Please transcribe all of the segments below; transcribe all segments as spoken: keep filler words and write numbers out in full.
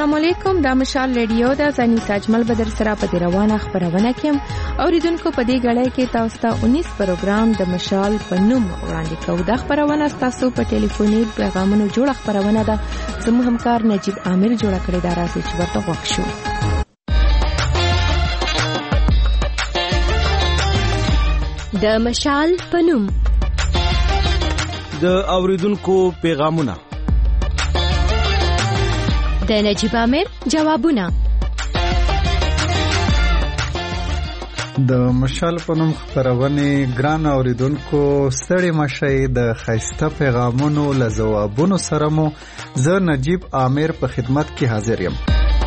السلام علیکم. دا مشال ریډیو دا زنی ساجمل بدر سره په روانه خبرونه کوم. اوریدونکو په دې غړې کې تاسو ته انیس پروګرام د مشال په نوم وړاندې کوو. دا خبرونه تاسو په ټلیفوني پیغامونو جوړ خبرونه ده. زموږ همکار نجیب عامر جوړ کړی دا راځي چې ورته وښیو. د مشال په نوم د اوریدونکو پیغامونه، د نجیب عامر جوابونه. د مشال په نوم خبرونه ګران اوریدونکو ستړي مشي د خیسته پیغامونو له جوابونو سره مو زه نجیب عامر په خدمت کې حاضر یم.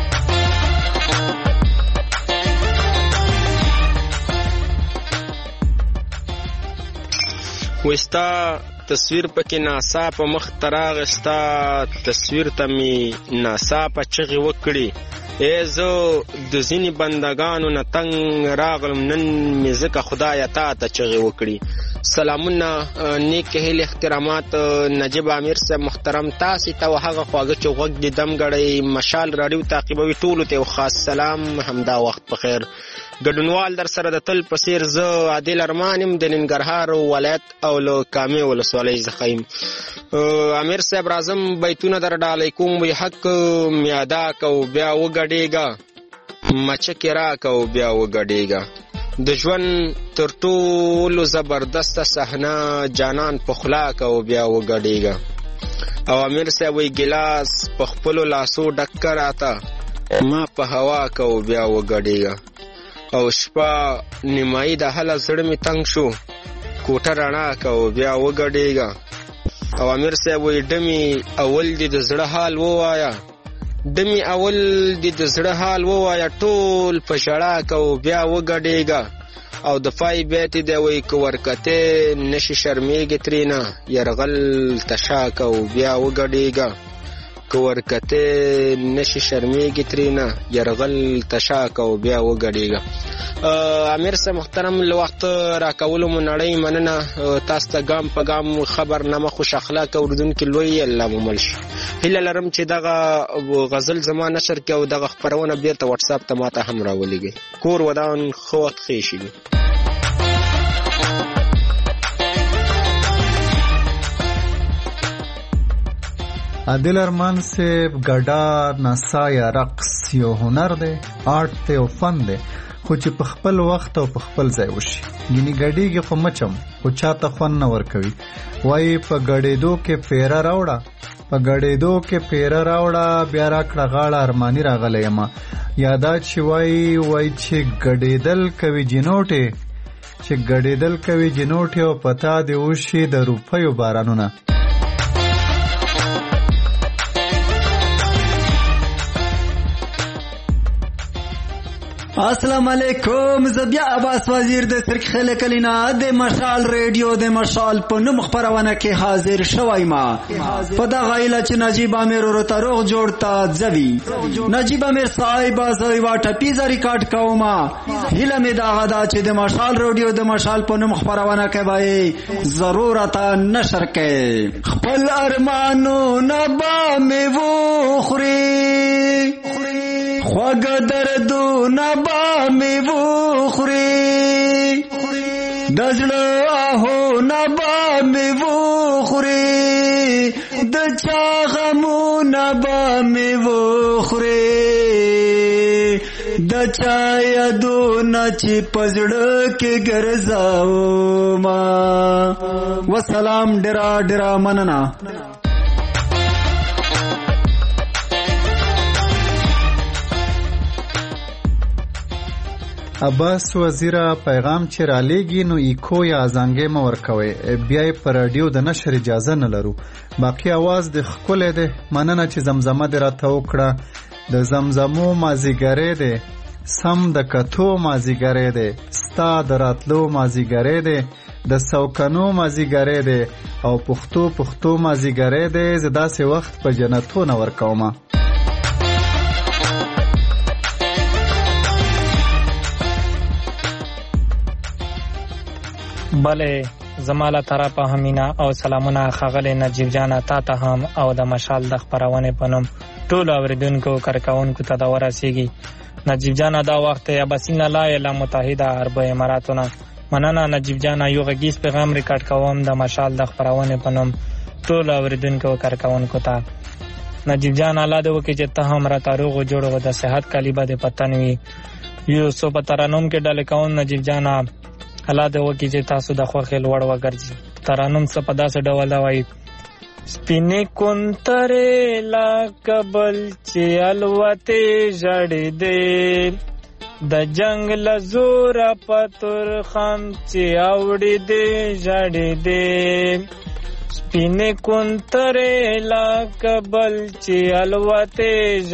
وستا تصویر پکې ناسا په مخ تراغستا تصویر ته می ناسا په چغې وکړي. ای زه د ځینې بندگانو نه تنگ راغلم، نن مې ځکه خدایه تا ته چغې وکړي. سلامونه، نیک هیل احترامات نجیب عامر صاحب محترم، تاسې ته هغه خواږه چې غوږ دې دم ګړی مشال راډیو تعقیبوي ټولو ته خاص سلام. همدا وخت په خیر. ګډونوال در سره د تل په څیر زه عادل ارمان یم د ننګرهار ولایت او له کامې ولسوالۍ څخه یم. امیر صاحب راځم بیتونه در ډالۍ کوم. وی حق مې ادا کو بیا وګډېږه، مچکې راکه او بیا وګډېږه. د ژوند تر ټولو زبردسته صحنه جانان په خوله که او بیا وګډېږه. او امیر صاحب وی ګیلاس په خپلو لاسو ډکه راته ما په هوا که او بیا وګډېږه. او شپه نیمایي د هله زړه مې تنګ شو کوټه رڼا که او بیا وګډېږه. او امیر صاحب وی ډمې اول دې د زړه حال ووایه، ډمې اول دې د زړه حال ووایه، ټول په ژړا که او بیا وګډېږه. او د فای بیت دی وی که ورکتې نشي شرمېږي ترېنه یرغل تشا که او بیا وګډېږه. که ورکتې نشي شرمېږي ترېنه یرغل تشا که او بیا وګډېږه. امیر صاحب محترم له وخت راکولو مو نړۍ مننه. تاسو ته ګام په ګام خبرنامه خوش اخلاق اوریدونکي لوی الله مو مل شي. هیله لرم چې دغه غزل زما نشر کې او دغه خبرونه بیرته واتساپ ته ماته هم راولېږئ. کور ودان ښه وخت ښې شي. عادل ارمان صاحب ګډا نڅا یا رقص یو هنر دی، آرټ دی او فن دی، خو چې په خپل وخت او په خپل ځای وشي. ګینې ګډېږي خو مچم خو چاته خوند نه ورکوي. وایي په ګډېدو کې پیره راوړه، په ګډېدو کې پیره راوړه، بیا راکړه غاړه ارماني راغلی یمه. یادا چې وایي وایي چې ګډېدل کوي جنوټې، چې ګډېدل کوي جنوټې او پتا دې وشي د روپیو بارانونه. السلام علیکم. زبیا عباس وزیر د سرک خله کلینا د مشال ریډیو د مشال په نوم خبرونه کې حاضر شوم. ما په دا غایله چې نجیب عامر ورو تروغ جوړتا ځوي. نجیب عامر صاحب زوی وا ټپی ز ریکارډ کوما. هله می دا غدا چې د مشال ریډیو د مشال په نوم خبرونه کوي ضرورت نشر کې خپل ارمانو نبا می وو خوري خواږه دردو نبا می وو خوري د زړه آهو نبا می وو خوري د چا غمو نبا می وو خوري د چا یادو نچ پزړه کې ګرځاو ما. وسلام. ډرا ډرا مننه. عباس وزیره پیغام چې را لېږي نو ایکو یا ازانګې مه ورکوئ، بیا یې په راډیو د نشر اجازه نه لرو. باقي اواز د ښکلی دی. مننه چې زمزمه دې راته وکړه. د زمزمو مازیګری دی، سم د کتو مازیګری دی، ستا د راتلو مازیګری دی، د سوکنو مازیګری دی او پښتو پښتو مازیګری دی. زه داسې وخت په جنتو نه ورکومه. بله زماله طرفه همینا او سلامونه خغل نجیب جان تا ته هم او د مشال د خبرونه پنوم ټولو اوریدونکو کارکوونکو ته دا ورسیږي. نجیب جان دا وخت اباسین لا اله متحده عرب اماراتونه. مننه نجیب جان. یو غږیز پیغام ریکارډ کوم د مشال د خپرونې په نوم ټولو اوریدونکو کارکوونکو ته. نجیب جان الله دې وکړي چې ته هم راته روغ و جوړ و د صحت کالي به دې په تن وي. یو څو په ترانوم کې ډلې کوم نجیب جان الله دې وکړي چې تاسو د خوښې لوړ وګرځي. ترانوم څه په داسې ډول دا وایي: سپینې کونترې لکه بل چې الوتې ژړېدې، د جنګ له زوره په ترخم چې اوړېدې ژړېدې. سپینې کونترې لکه بل چې الوتې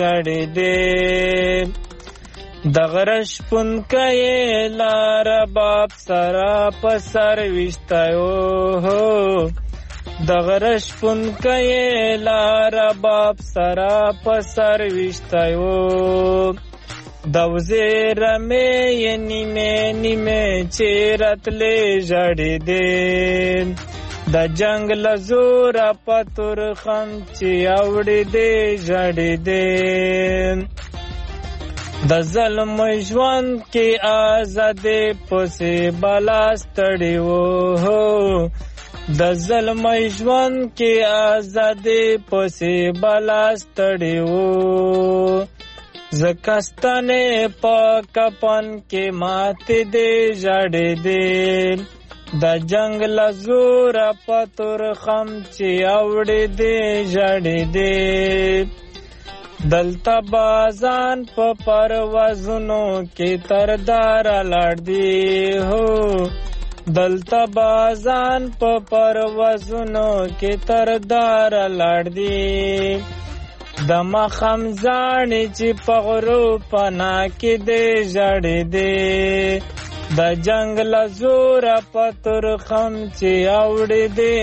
ژړېدې، د غره شپونکی لاره باب سره په سر ویشتیو، د غره شپونکی لاره باب سره په سر ویشتیو، د وزې رمې نیمې نیمې چې راتلې ژړېدې، د جنګ له زوره په ترخم چې اوړېدې ژړېدې. د ظلم ژوند کې آزادې پسې بلا ستړې وو، د ظلم ژوند کې آزادې پسې بلا ستړې وو، ځکه ستنې په کفن کې ماتې دې ژړېدې، د جنګ له زوره په ترخم چې اوړېدې ژړېدې. دلته بازان په پروازونو کې ترداره لاړ دي، هو دلته بازان په پروازونو کې ترداره لاړ دي، د مخم زاڼې چې په غرو پنا کې دې ژړېدې، د جنګ له زوره په ترخم چې اوړېدې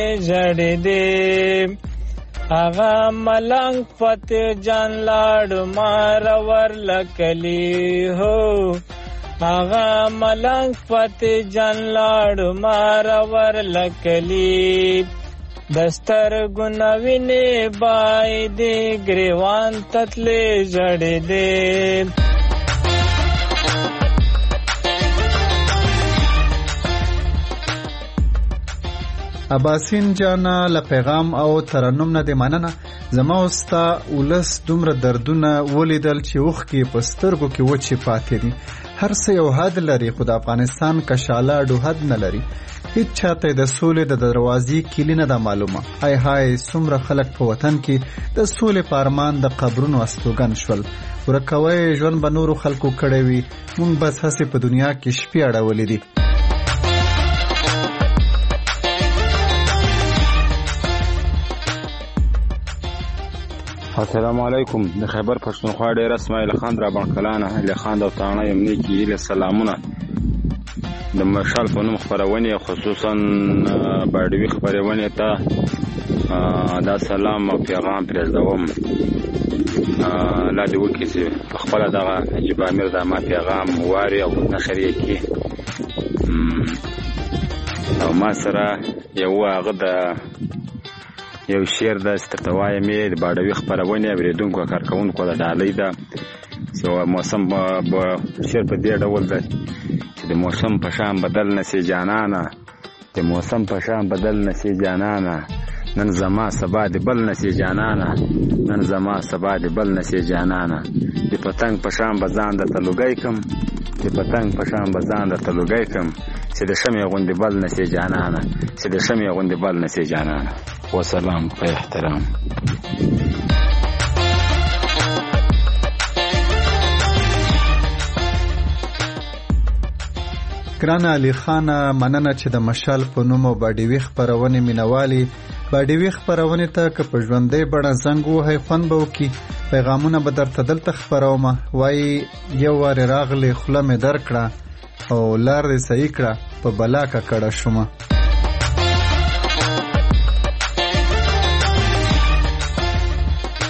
ژړېدې. هغه ملنګ فتح جان لاړ مارور لکلی، هو هغه ملنګ فتح جان لاړ مارور لکلی، دسترګو نه وینې بایدې ګریوان تتلې ژړېدې. اباسین جانا له پیغام او ترنم نه دې مننه. زما اوستا ولس دومره دردونه ولیدل چې اوښکې په سترګو کې وچې پاتې دي. هر څه یو حد لري، خو د افغانستان کشاله ډو حد نه لري. هیڅ چاته د سولې د دروازې کیلي نه ده معلومه. های های څومره خلک په وطن کې د سولې په ارمان د قبرونو استوګن شول. ورکوی ژوند به نورو خلکو کړی وي، مونږ بس هسې په دنیا کې شپې اړولې دي. السلام علیکم. د خیبر پښتونخوا ډیر اسماعیل خان را بانکلانه اهل خان او تانه یم نیکی له سلامونه. د مشال په نوم خبرونه خصوصا باډوي خبرونه ته دا سلام او پیغام پرېږدوم. لا دې وکړي چې خپل دغه نجیب امیر د ما پیغام واري او نشر یې کړي. او ما سره یو هغه د یو شعر د سترتوای مې د باډوي خبرونه اوریدونکو کارکوونکو د ډالۍ ده چې موسم به شعر په دې ډول ده چې د موسم په شان بدل نسی جانانه، د موسم په شان بدل نسی جانانه، نن زما سبا د بل نسی جانانه، نن زما سبا د بل نسی جانانه، د پتنګ په شان بزان د تلوګی کم، د پتنګ په شان بزان د تلوګی کم، چې د شمع غوندې بل نسی جانانه، چې د شمع غوندې بل نسی جانانه. وسلام په احترام. ګران علي خان مننه چې د مشال په نوم او باډیوي خبرونه مینوالي باډیوي خبرونه ته که په ژوندۍ بڼه زنګ وهي خوند به وکړي. پیغامونه به درته دلته خبرومه. وایي یو وارې راغلی خوله مې درکړه او لار دې صحیح کړه، په بلا ککړه شومه.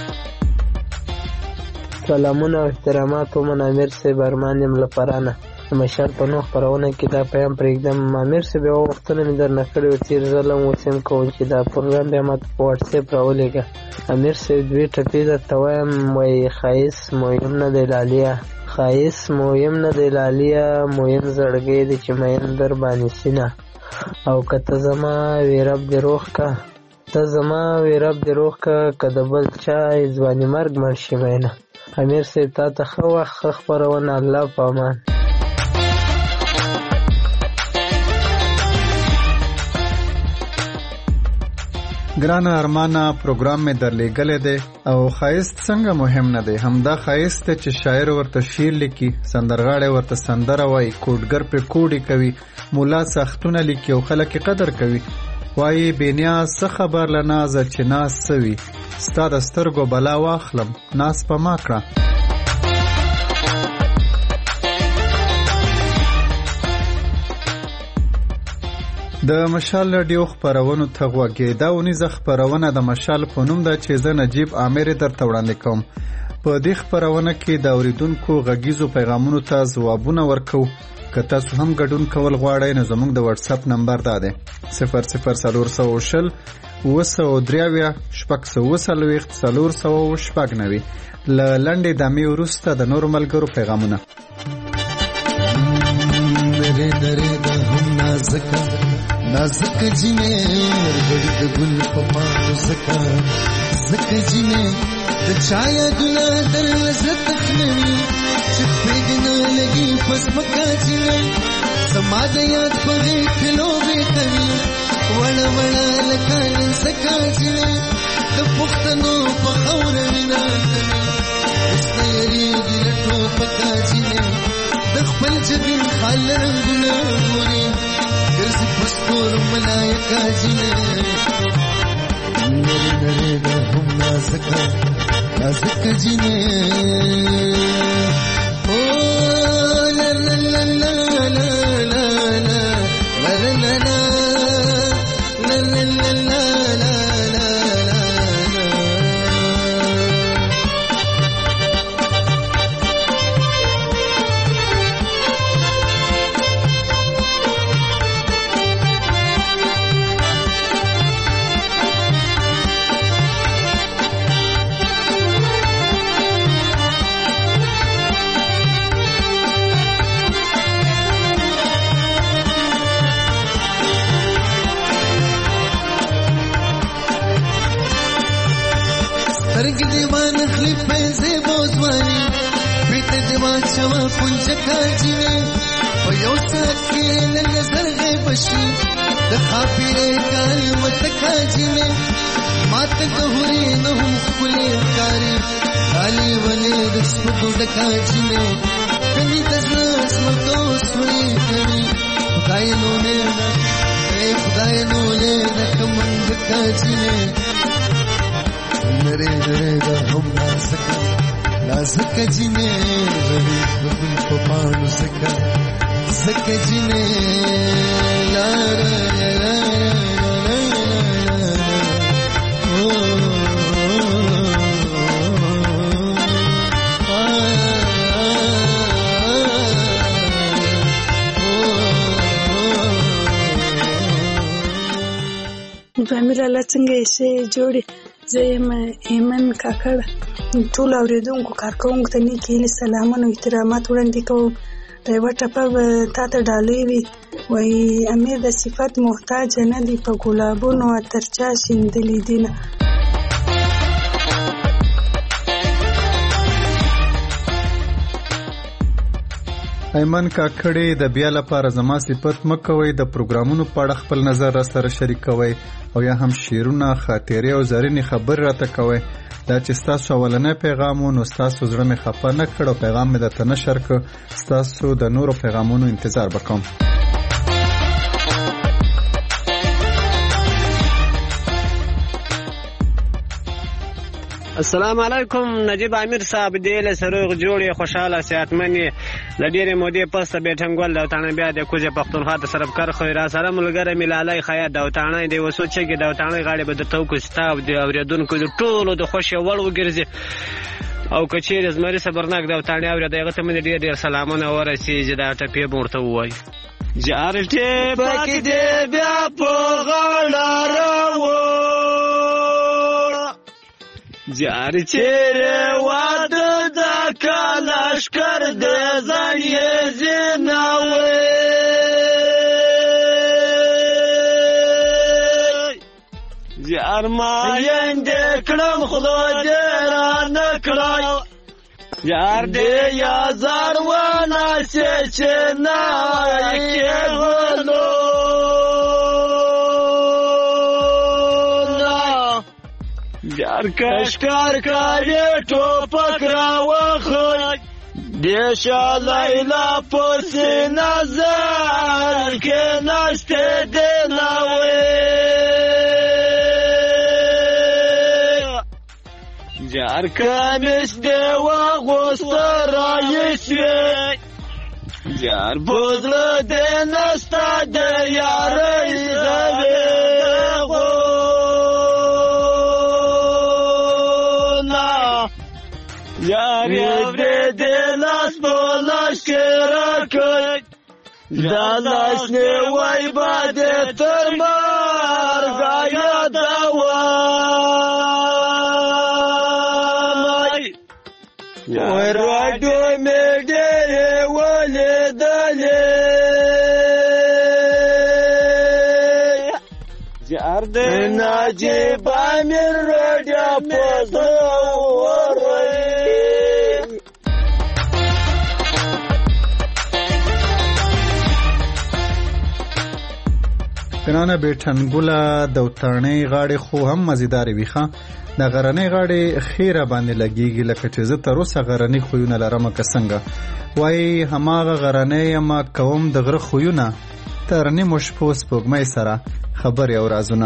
سلامونه او احترامات ومن امیر صاحب ارمان یم لپرانه. مشال په نوم خپرونه کې دا پیغام پرېږدم. امیر صاحب یوه غوښتنه مې درنه کړې وه تېر ځل هم اوس هم کوم چې دا پروګرام بیا ماته په واټساپ راولېږه. امیر صاحب دوې ټپې درته وایم، وایي ښایست مهم نه دی لاليه، ښایست مهم نه دی لاليه، مهم زړګی دی چې مین در باندې سینه. او که ته زما وې رب دې روغ که، ته زما وې رب دې روغ که، که د بل چا ځواني مرګ مړ شي مینه. امیر صاحب تا ته ښه وخت ښه خپرونه. الله په امان. ګرانه ارمانه پروګرام مې درلېږلی دی او ښایست څنګه مهم نه دی، همدا ښایست دی چې شاعر ورته شعر لیکي، سندرغاړی ورته سندره وایي، کوډګر پرې کوډې کوي، مولا سختونه لیکي او خلک یې قدر کوي. وایي بېنیاز څه خبر له نازه چې ناز څه وي، ستا د سترګو بلا واخلم ناز په ما کړه. د مشال رادیو خپرونو ته غوږی. دا اونیزه خپرونه د مشال په نوم ده چې زه نجیب عامر درته وړاندې کوم. په دې خپرونه کې د اوریدونکو غږیزو پیغامونو ته ځوابونه ورکو. که تاسو هم ګډون کول غواړئ نو زموږ د واتس اپ نمبر دا دی صفر صفر څلور سوه شل اوه سوه درې اویا شپږ سوه اوه څلوېښت څلور سوه شپږ نوي. له لنډې دمې وروسته د نورو ملګرو پیغامونه. نازک جنې ورګړي د ګل په پاڼو زکه زکه جنې د چا یادونه در زړه تخنوي چې پرېږدي نه لګي په ځمکه جنې زما د یاد په غېږ کې لوبې کوي وړه وړه لکه ننځکه جنې د پښتنو په خاوره وینه کوي اوس نه یېرېږي له ټوپکه جنې د خپل جبین خال رنګونه ګوري ګرځي پستور ملایکه جنې نرې نرې ده هم نازکه نازکه جنې او لا لا لا لا لا لا لا لا لا لا لا لا سترګې دیوان خلی پیسې بوزواني بیټه دیوان شوه پنجکه جینې په یو ساعت کې لږ زرغې بشي د خاپیرې کاري متکه جینې ماته د هورې نه هم ښکلې ښکاري خالي ولې د سپکو ډکه جینې کلي د زړه سمردوس ولې کوي خدای نومې ده ای خدای نومې ده کمنډکه جینې نرې نرې ده هم نازکه نازکه جینې روي د ګل په پاڼو زکه زکه جینې لاره فامیر الله څنګه یې ښه جوړې. زه یم ایمن کاکړ. ټول اورېدونکو کارکوونکو ته نیک هیلې سلامونه او احترامات وړاندې کوم. د یوه ټپه به تا ته ډالۍ وي. وایي امیر د صفت محتاج نه دی په ګلابونو اتر چا شیندلې دینه. ایمن کاکړې د بیا لپاره زما صفت مکوئ. د پروګرامونو په اړه خپل نظر را سره شریکوئ او یا هم شعرونه خاطرې او زرینې خبرې راته کوئ. دا چې ستاسو اولنی پیغام و نو ستاسو زړه مې خفه نه کړ او پیغام مې درته نشر کړ. ستاسو د نورو پیغامونو انتظار وکوم. السلام علیکم نجیب عامر صاحب دې له سروغ جوړې خوشاله صحتمنې د ډېرې مودې پسته بیټنګول دوتانه بیا د کوزې پښتونخوا د سربکر خو را سره ملګری ملالای خیا دوتانه دی وسو چې دوتانه غاړي به د توکو ستا او د اوریدونکو د ټولو د خوشي وړ وګرځي او که چیرې زمري صبرناک دا وتاڼې اوري دغه ته مې ډېر ډېر سلامونه ورسېږي دا ټپې به ورته ووایي جارټې پکې دې بیا په غاړه راوړ جار چیرې واده د کلشکر دې ځان یې زیناوي جار ما یندې کړم خدای دې رانه کړی یار دې یا زار ونه سې چې نه کېږلو یار کشکار کاری ټوپک راوخی دې شالیلا پسې نظر کې نشته دې ناوې جار کمیس دې واغوسته رایسوې جار بوزله دې نسته د یارۍ زوې یار یې دې لاس په لاس کې راکړ دا لاس نیوی به دې تر مرګه یادوم وای راډیو مې ډېرې ولیدلې جار دې نجیب امیر راډیو په زور کنانه بیٹنګوله د وتاڼۍ غاړې خو هم مزیدارې وي ښه د غرنۍ غاړې خیره باندې لګېږي لکه چې زه تر اوسه غرني خویونه لرمه که څنګه وایي هماغه غرنۍ یمه کوم د غره خویونه تر نیمو شپو سپوږمۍ سره خبرې او رازونه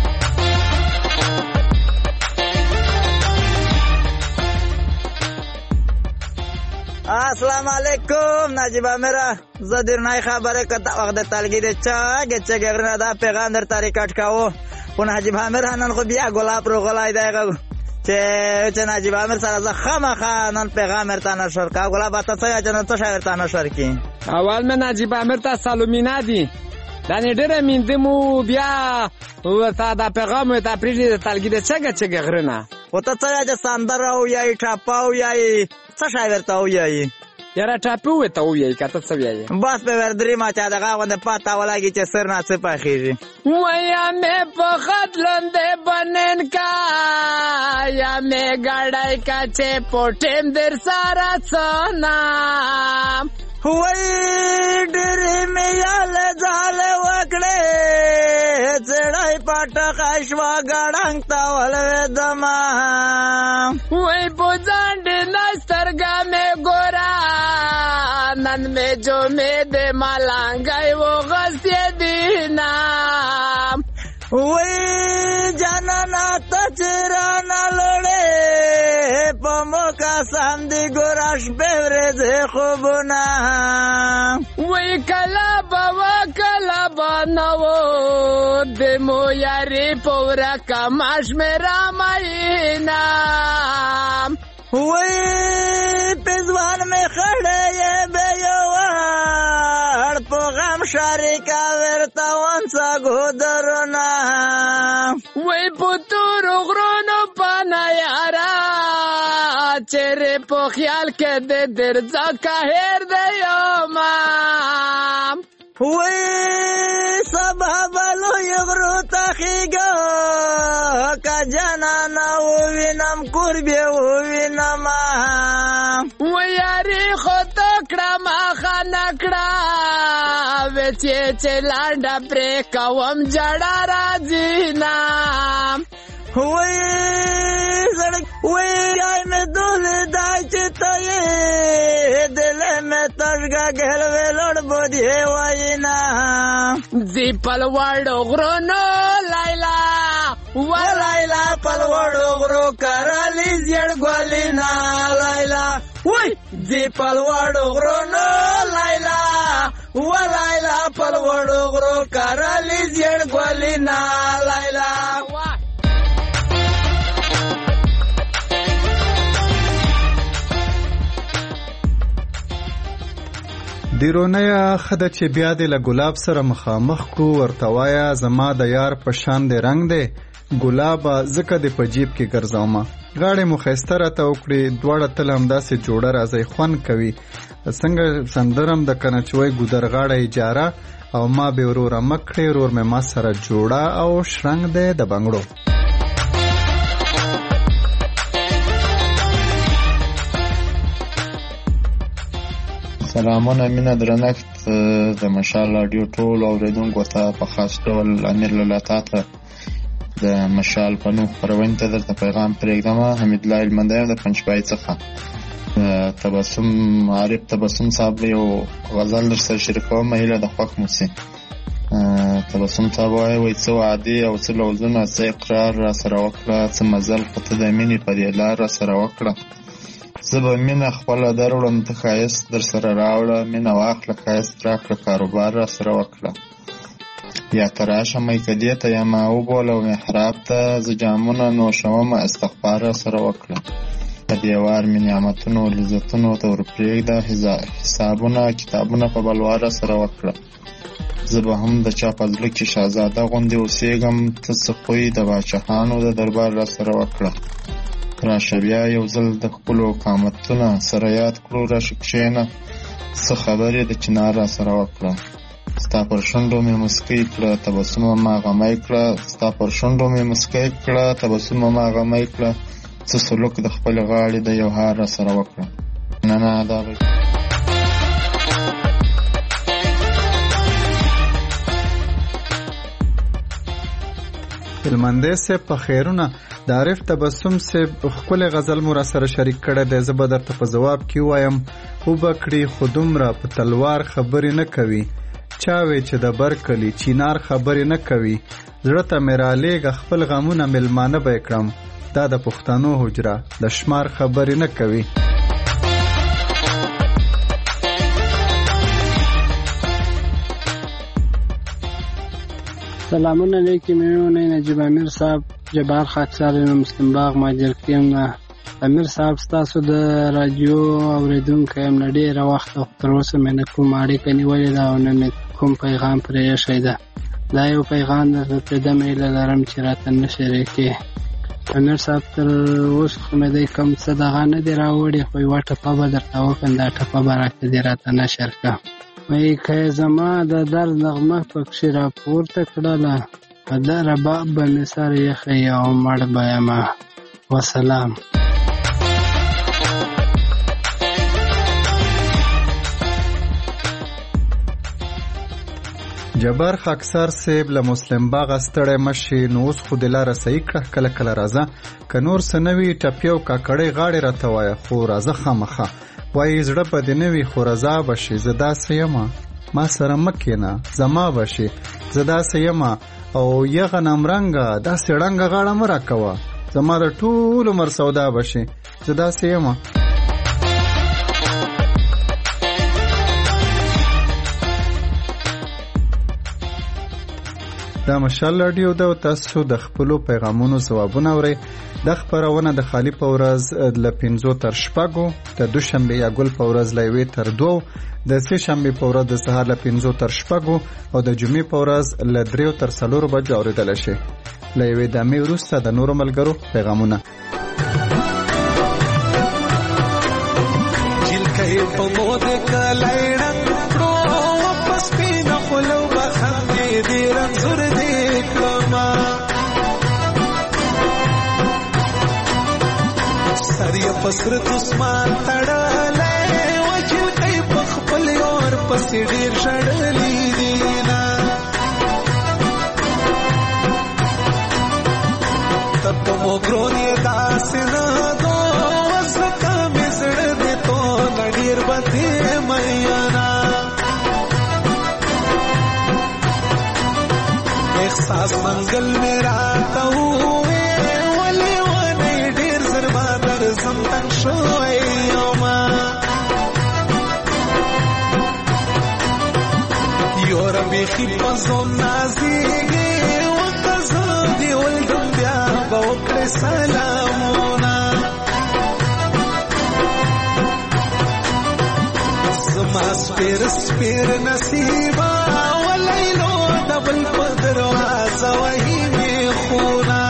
السلام علیکم نجیبه میرا زدیر نای خبره که وقت تلگی ده چا گچه گرنه دا پیغام در تاری کٹ کهو و نجیبه میرا نن خو بیا گلاب رو گلای دایگو چه چه نجیبه میر سر از خم خانن پیغام مرتا نشور که گلاب اتا سویا چنن تو شاورتا نشور کی اول من نجیبه میرتا سالومینا دی دانی ډیره میندمو بیا ورته دا پیغام ته پریږدي تلګي د چګه چګه غرنه او ته څه چې ساندر او یای ټاپاو یای څه شای ورته او یای یاره ټاپو وته او یای کته څه ویای بس په وردري ما چا دغه غونډه پاتا ولاږي چې سر نه څه پخېږي ویا مې په خدلندې بنن کا یا مې ګړای کا چې پټم در سارا څنا وای ډېرې مې یال ځال وکړې چړای پټ خښوا ګړنګ تا ولې دما وای په ځان دې نسترګا مې ګورا نن مې جو مې دې ملنګای و غسې دینا وای جانانا تچرانا لړې په موکا سم دې ګوراش بهره دې خوبنا وای کلا بوا کلا بناو دې مو یاري پورا کماش مې راماینا وای پزوان مې خړې به یو په غم شریکا ورته ونڅا ګودرنا وای پتور غرونو پانا یارا چیرې په خیال کې دې درځه کاهر دی یوما وای سبا بلو یغرو تخیګه کا جانا وینم قربي وینم وای یاري خو تکړه ما خنکړه وچې چې لاندې پرې کوم جړا راځي نا وای زړه وای یای مې دول دای چې ته دل مې ترګه ګل ویلړ بودی واینا زی پل وړو غرونو لایلا و لایلا پل وړو غرو کرالی زیړ ګولینا لایلا وای زی پل وړو غرونو لایلا و لایلا پل وړو غرو کرالی زیړ ګولینا لایلا دیرونیا خده چې بیا دې له ګلاب سره مخامخ کړو ورته وایا زما د یار په شان دې رنگ دی ګلابه ځکه دې په جیب کې ګرځومه غاړې مو ښایسته راته وکړې دواړه تل همداسې جوړه راځئ خوند کوي څنګه سندرم د کنچوی ګودرغاړه اجاره او ما به وروره مه کړې ورور مې ما سره جوړه او شرنګ دی د بنګړو. سلامونه مینه درنښت د مشال راډیو ټول اوریدونکو ته په خاص ډول امیر للاتا ته د مشال په نوم خپرونې ته درته پیغام پرېږدم. حمیدالله هلمندی د پنجپای څخه تبسم عارف تبسم صاحب یو غزل در سره شریکوم هیله د خوښ مو سي. تبسم صاحب وایي وایي څه وعدې او څه لوظونه څه اقرار را سره وکړه څه مزل خو ته د مینې په دې لار را سره وکړه زه به مینه خپله در وړم ته ښایست در سره راوړه مینه واخله ښایست راکړه کاروبار را سره وکړه یا ته راشه میکدې ته یمه وبوله او محراب ته زه جامونه نوشومه استغفار را سره وکړه په دیوار مې نعمتونو لذتونو ته ورپرېږده حسابونه کتابونه په بلوار را سره وکړه زه به هم د چا په زړه کې شهزاده غوندې اوسېږم ته څه خوی د باچهانو د دربار را سره وکړه راشه بیا یو ځل د خپلو قامتونه سره یاد کړو راشه کښېنه څه خبرې د چنار را سره وکړه ستا پر شونډو مې مسکی کړه تبسمه ما غمی کړه ستا پر شونډو مې مسکی کړه تبسمه ما غمی کړه څه سلوک د خپل غاړې د یو هار را سره وکړه. نه نه دا هلمندی صاحب په خیرونه د عارف تبسم صاحب ښکلی غزل مو را سره شریک کړی دی زه به درته په ځواب کې ووایم وبکړي خو دومره په تلوار خبرې نه کوي چاوې چې د بر کلي چینار خبرې نه کوي زړه ته مې رالیږه خپل غمونه میلمانه به یې کړم دا د پښتنو حجره د شمار خبرې نه کوي. سلامونه لیکي میونه نجیب امیر صاحب جبار خاکسار مسلم باغ ماجر کیم نه امیر صاحب ستاسو د رادیو اوریدونکو یم نه ډېره وخته تر اوسه مې نه کوم اړیکه نیولې ده او نه مې کوم پیغام پرې ایښی ده دا یو پیغام درته پرېږدم هیله لرم چې راته نه شریکې امیر صاحب تر اوسه خو مې دی کوم څه دغه نه دی راوړی خو یوه ټپه به درته وکړم دا ټپه به راته دې راته نشر کړه وایي که یې زما د درد نغمه پکښې راپورته کړله په ده رباب به مې سر یخی او مړ به یمه وسلام. جبار خاکسار صاحب له مسلم باغ ستړی مشي نو اوس خو دې لاره صحیح کړه کله کله راځه که نور څه نه وي ټپې او کاکړۍ غاړې راته وایه خو راځه خامخه وایي زړه به دې نه وي خو رضا به شي زه داسې یمه ما سره مه کښېنه زما به شي زه داسې یمه او یغه نمرنګه داسې ړنګه غاړه مه راکوه زما د ټول عمر سودا به شي زه داسې یمه. دا مشال راډیو ده او تاسو د خپلو پیغامونو ځوابونه اورئ. دا خپرونه د خالي په ورځ له پنځو تر شپږو د دوشنبې یا ګل په ورځ له یوې تر دوو د سې شنبې په ورځ د سهار له پنځو تر شپږو او د جمعې په ورځ له دریو تر څلورو بجو اورېدلی شي. له یوې دمې وروسته د نورو ملګرو پیغامونه. جلکې په مود کلی ړنګ کړو واپس سپینه خولو به خندې دې رنځور دې کړمه سر یې په سره دسمان تړلی و جلکې په خپل یار پسې ډېر ژړلي دي نه ته په مو ګرون یې داسې نه دو ځکه مې زړه دې تو نه ډېر به دې میانه احساس منګل مې راته ووې ولې ونې ډېر زر به درځم تنګ شوی یمه یوره بیخي په ځون نازېږې ورته زه دې ولدم بیا به وکړې سلامونه زما سپیر سپیر نصیبا ولیلو دبل پدرواز وحی میں خونا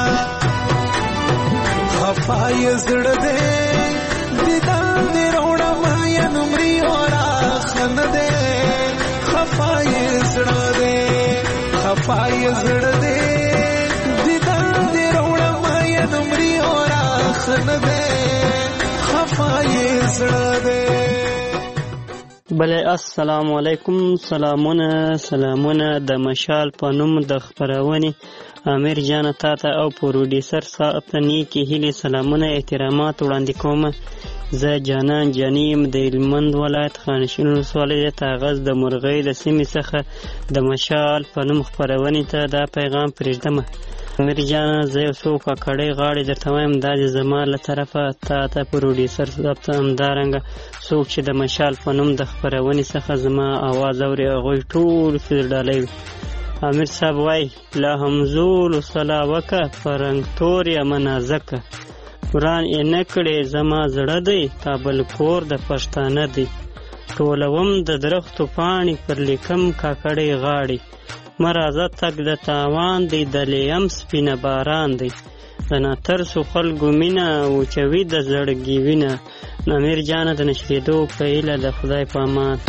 خفای زړه دې دیدان دې روړه مایا نمرې اورا خن دې خفای زړه دې خفای زړه دې دیدان دې روړه مایا نمرې اورا خن دې خفای زړه دې. بله السلام علیکم. سلامونه سلامونه د مشال په نوم د خپرونې امیر جان تا ته او پروډیسر صاحب ته نیکې هیلې سلامونه احترامات وړاندې کوم. زه جانان جانیم د هلمند ولایت خانشین ولسوالۍ د تاغز د مرغۍ له سیمې څخه د مشال په نوم خپرونې ته دا پیغام پرېږدم. امیر جانه زه یو څو کاکړۍ غاړې درته وایم دا د زما له طرفه تا ته پروډیسر صاحب ته همدارنګه څوک چې د مشال په نوم د خپرونې څخه زما اواز اوري هغوی ټول فیل ډالۍ وي. امیر صاحب وای لا همزول صلا وکه فرنګ تور یم نازکه وران یې نه کړې زما زړه دی کابل کور د پښتانه دی ټولوم د درختو پاڼې پر لیکم کاکړۍ غاړې مرازه تک د تاوان دی د لیم سپینه باران دی د ناترسو خلکو مینه وچوي د زړګي وینه. امیر جانه د نشریدو په هیله د خدای په امان.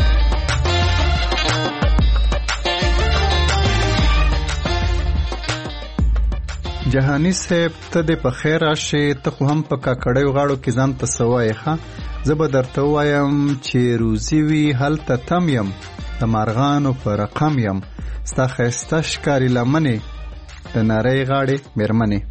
جهانی صاحب ته دې په خیر راشې. ته خو هم په کاکړیو غاړو کې ځان ته څه وایې ښه. زه به درته ووایم چې روزي وي هلته تم یم د مارغانو په رقم یم ستا ښایسته ښکاري لمنې د نرۍ غاړې مېرمنې.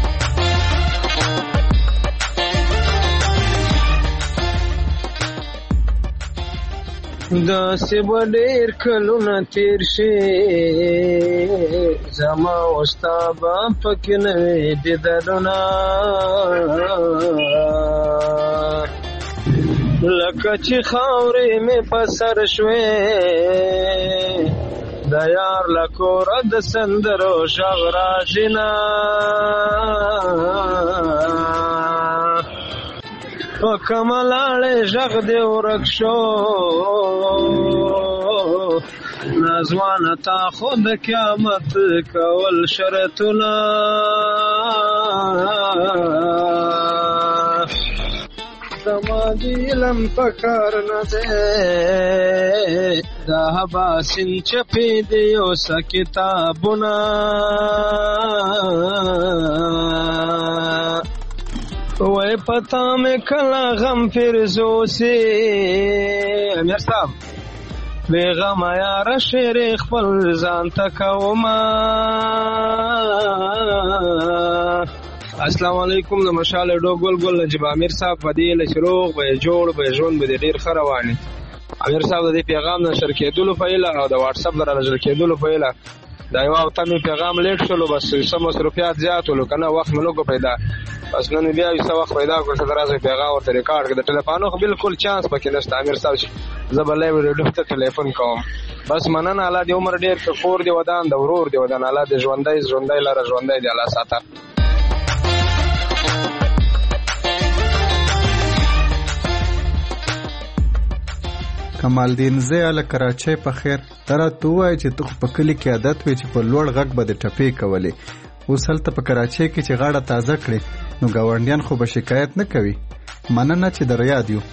داسې به ډېر کلونه تېر شي زما او ستا به پکې نه وي دیدنونه لکه چې خاورې مې په سر شوې د یار له کوره د سندرو غږ راځي نه په کومه لاړې غږ دې ورک شو نازوانه تا خو د قیامت کول شرطونه زما د علم په کار نه دی دا حباسین چپې دی اوسه کتابونه وای پتا مې کله غم فیرزوسی. امیر صاحب بې غمه یاره شعر خپل ځان ته کومه. السلام علیکم د مشال ډو ګل ګل نجیب امیر صاحب په دې له چې روغ به جوړ به ژوند به ډېر ښه رواني. امیر صاحب د دې پیغام نشر کېدلو په هیله او د واټساپ د رانشر کېدلو په هیله دا یو هفته مې پیغام لیټ شولو بس څه مصروفیات زیات ولو که نه وخت مې نه پیدا بس نن بیا یو څه وخت پیدا کړ چې راځي پیغام ورته ریکارډ کړ. د ټلیفونو خو بالکل چانس پکې نشته امیر صاحب زه به لایو ریډیو ته ټلیفون کوم. بس مننه الله دې عمر ډېر کړ کور دې ودان د ورور دې ودان الله دې ژوندی ژوندی لره ژوندی دې الله ساته. کمال دین زه له کراچۍ په خیر. ترا تو وای چې ته په کلی کې عادت وي چې په لوړ غږ به د ټپې کولې اوس هلته په کراچۍ کې چې غاړه تازه کړې نو ګاونډیان خو به شکایت نه کوي. مننه چې در یاد یو.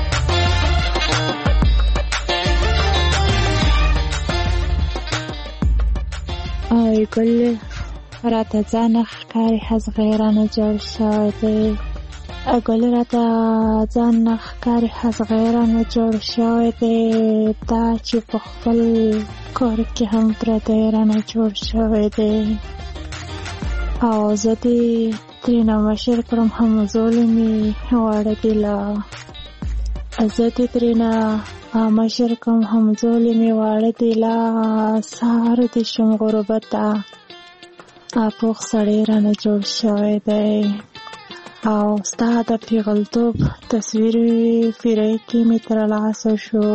آی ګل راته ځان ښکاري حزغیرانه جوړ شوی دی ګل راته ځان ښکاري حزغیرانه جوړ شوی دی دا چې په خپل کور کې هم پردی رانه جوړ شوی دی او زه دې ترېنه مشر کړم همزولې مې واړه دي له زه دې ترېنه مشر کړم همزولې مې واړه دي له سهار دې شم غربته پوخ سړی رانه جوړ شوی دی او ستا د پیغلتوب تصویر پیری کې مې ترلاسه شو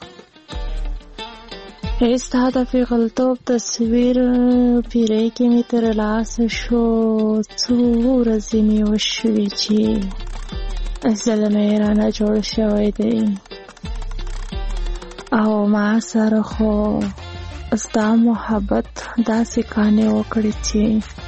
ستا د پیغلتوب تصویر پیری کې مې ترلاسه شو څو ورځې مې وشوې چې زلمی رانه جوړ شوی دی او ما سره خو ستا محبت داسې کانې وکړې چې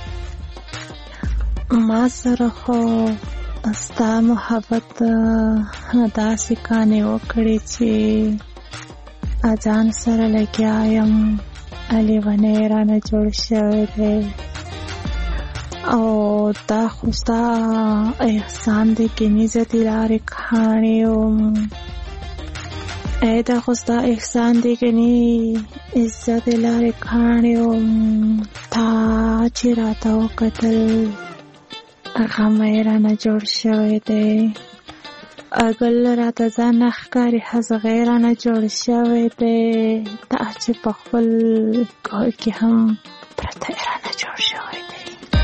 ما سره خو ستا محبت داسې کانې وکړې چې اځان سره لګیا یم لیونی رانه جوړ شوی دی او دا خو ستا احسان دی کني زه دې لارې کاڼې یم ای دا خو ستا احسان دی کني زه دې لارې کاڼې یم تا چې راته وکتل غمی رانه جوړ شوی دی اګل راته ځان ښکاري هزغی رانه جوړ شوی دی دا چې په خپل کور کې هم پرته رانه جوړ شوی دی.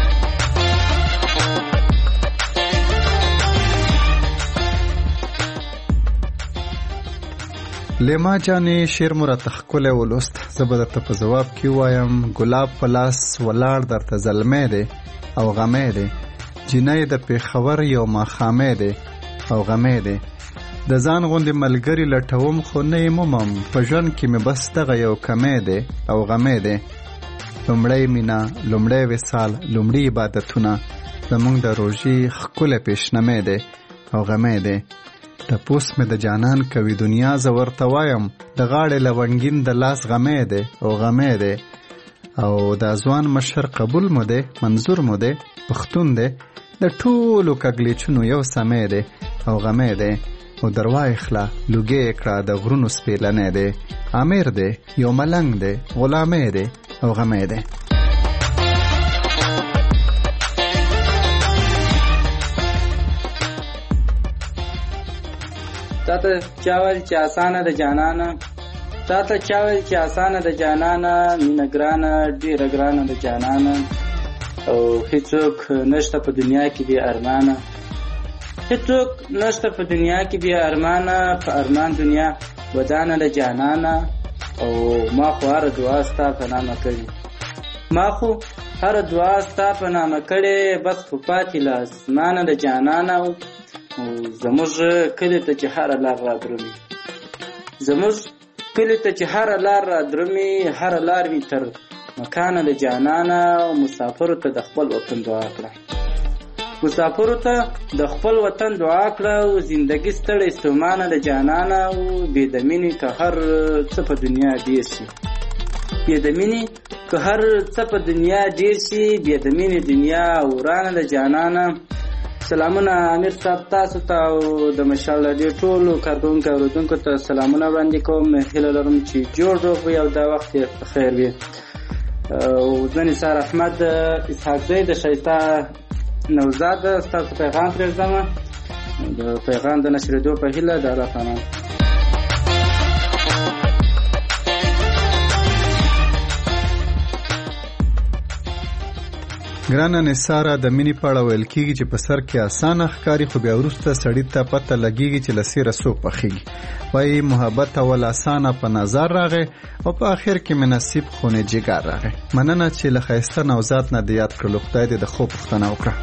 لیما جانې شعر مو راته ښکلی ولوست. زه به درته په ځواب کې ووایم ګلاب په لاس ولاړ درته زلمی دی او غمی دی جینۍ د پېښور یو ماښامی دی او غمی دی د ځان غوندې ملګري لټوم خو نه یې مومم په ژوند کې مې بس دغه یو کمی دی او غمی دی لومړی مینه لومړی وصال لومړي عبادتونه زموږ د روژې ښکلی پیشنمی دی او غمی دی تپوس مې د جانان کوي دنیا زه ورته وایم د غاړې لونګین د لاس غمی دی او غمی دی او دا ځوان مشر قبول مو دی منظور مو دی پښتون دی د ټولو کږلېچونو یو سمی دی او غمی دی او درواخله لوګې یې کړه د غرونو سپېلنی دی امیر دی یو ملنګ دی غلامی دی او غمی دی. تا ته چا ویل چې اسانه د جانانه تا ته چا ویل چې اسانه د جانانه مینه ګرانه ډېره ګرانه د جانانه او هیڅوک نشته په دنیا کې بې ارمانه هیڅوک نشته په دنیا کې بې ارمانه په ارمان دنیا ودانه د جانانه او ما خو هره دعا ستا په نامه کړې ما خو هره دعا ستا په نامه کړې بس خو پاتې له اسمانه د جانانه او زموږ کلي ته چې هره لار را درومي زموږ کلي ته چې هره لار را درومي هره لار وي تر مکانه د جانانه او مسافرو ته د خپل وطن دعا کړه مسافرو ته د خپل وطن دعا کړه او زندګي ستړی ستومانه د جانانه او بې د مینې که هر څه په دنیا ډېر شي بې د مینې که هر څه په دنیا ډېر شي بې د مینې دنیا ورانه د جانانه. سلامونه امیر صاحب تاسو ته او د مشال راډیو ټولو کارکوونکو اورېدونکو ته سلامونه وړاندې کوم. هیله لرم چې جوړ روغ وي او دا وخت یې په خیر وي. او زه نثار احمد اسحاق زی د ښایسته نوزاد ستاسو پیغام پرېږدم د پیغام د نشرېدو په هیله د الله تعالی. ګرانه نثاره د مینې په اړه ویل کېږي چې په سر کې اسانه ښکاري خو بیا وروسته سړي ته پته لګېږي چې له سیره څوک پخېږي. وایي محبت اول اسانه په نظر راغی او په آخر کې مې نصیب خونې جګر راغی. مننه چې له ښایسته نوزاد نه د یاد کړلو. خدای دې د خوب پوښتنه وکړه.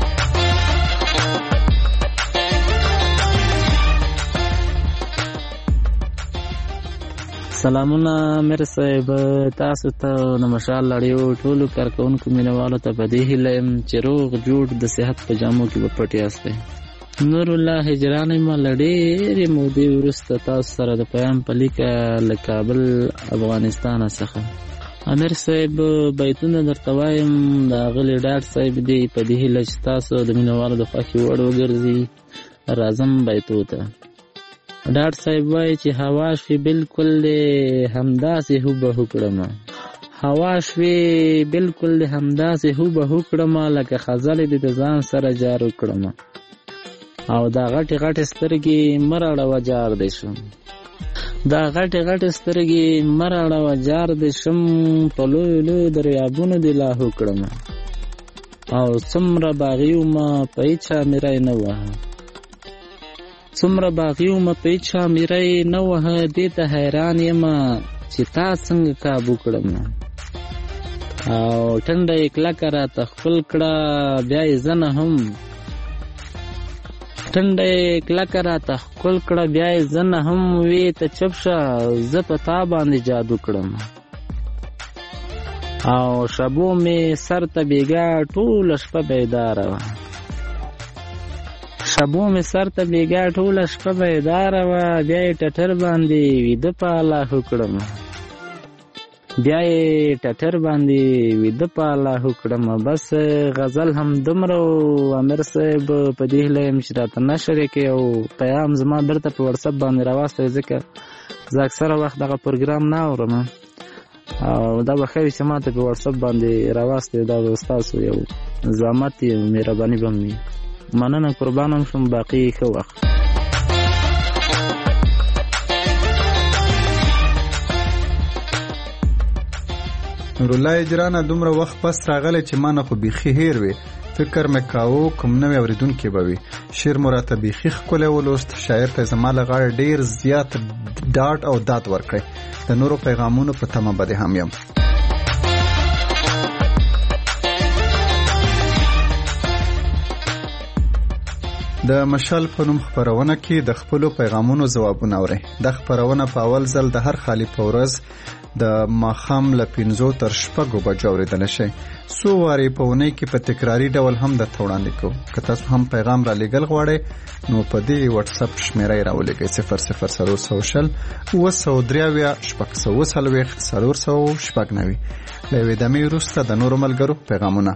سلامونه امیر صاحب تاسو ته د مشال راډیو ټولو کارکوونکو مینوالو ته په دې هیله یم چې روغ جوړ د صحت په جامو کې به پټ یاستئ. نور الله هجران ما له ډېرې مودې وروسته تاسو سره د پیام په لیکه له کابل افغانستان څخه. امیر صاحب بیتونه درته وایم د اغلې ډاکټر صاحب دی په دې هیله چې تاسو د مینوالو د خوښې وړ وګرځي. راځم بیتو ته. ډاکټر صاحب وایي چې هوا شوې بالکل همداسې هوبهو کړمه هوا شوې بالکل همداسې هوبهو کړمه لکه خزلې دې د ځان سره جارو کړمه او دا غټې غټې سترګې مه راړوه جار دې شم دا غټې غټې سترګې مه راړوه جار دې شم په لویو لویو دریابونو دې لاهو کړمه او څومره باغي ومه په هېچا میری نه وهه څومره باغي ومه په هېچا میری نه وهه دې ته حیران یمه چې تا څنګه کابو کړم او ټنډه یې کلکه راته ښکل کړه بیا یې زه نه هم ټنډه یې کلکه راته ښکل کړه، بیا یې زه نه هم وې ته چپ شه، زه په تا باندې جادو کړم. او شبو مې سر ته بیګا ټوله شپه بیداره وه، شبو مې سر ته بیګا ټوله شپه بیداره وه، بیا یې ټټر باندې ویده په الله کړم، بیا یې ټټر باندې ویده په الله کړم. بس غزل هم دومره و امیر صاحب په دې هیله یم چې راته نشر یې کړې او پیغام زما بیرته په وټسپ باندې راواستوئ، ځکه زه اکثره وخت دغه پروګرام نه اورم او دا به ښه وي چې ما ته په وټسپ باندې راواستوئ، دا به ستاسو یو زحمت یې مهرباني به وي. مننه، قربان هم شم، باقي ښه وخت. نورالله اجرانه دومره وخت پس راغلی چې ما نه خو بیخي هیر وي، فکر مې کاوه کوم نوی اورېدونکی به وي. شعر مو راته بیخي ښکلی ولوست، شاعر ته زما له غاړې ډېر زیات ډاډ او داد ورکړی. د نورو پیغامونو په تمه به دې هم یم. د مشال په نوم خپرونه کې د خپلو پیغامونو ځوابونه اورئ. د خپرونه په اول ځل د هر خالي په ورځ د ماښام له پنځو تر شپږو بجو اورېدلی شئ. څو وارې په اونۍ کې په تکراري ډول هم درته وړاندې کوو. که تاسو هم پیغام را لیږل غواړئ نو په دې وټساپ شمېره یې راولېږئ: صفر صفر څلور سوه شل اووه سوه درې اویا شپږ سوه اووه څلوېښت څلور سوه شپږ نوي. له یوې دمې وروسته د نورو ملګرو پیغامونه.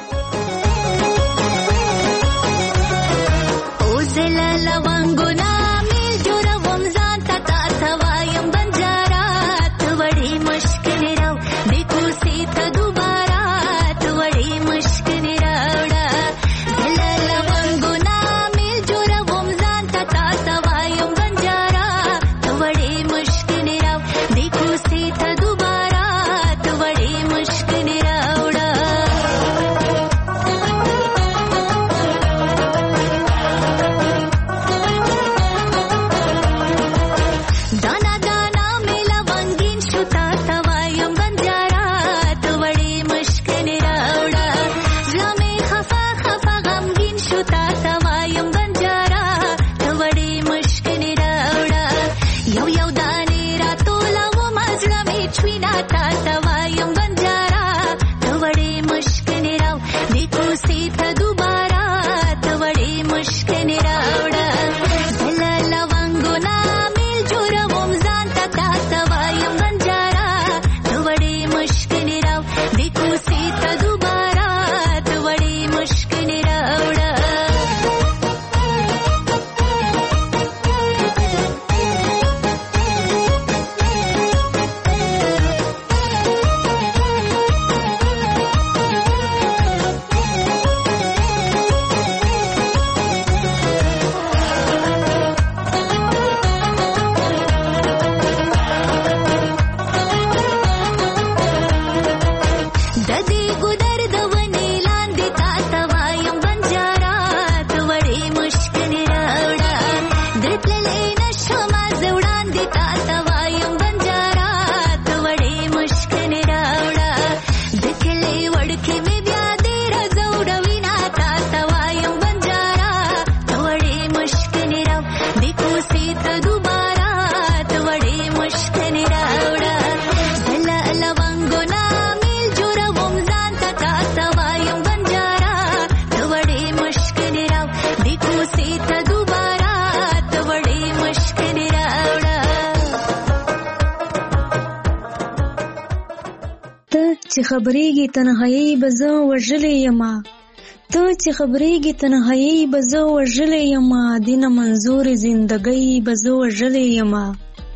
چې خبرېږي تنهایي به زه وژلې یمه، ته چې خبرېږي تنهایي به زه وژلې یمه، دینه منظور زندګۍ به زه وژلې یمه.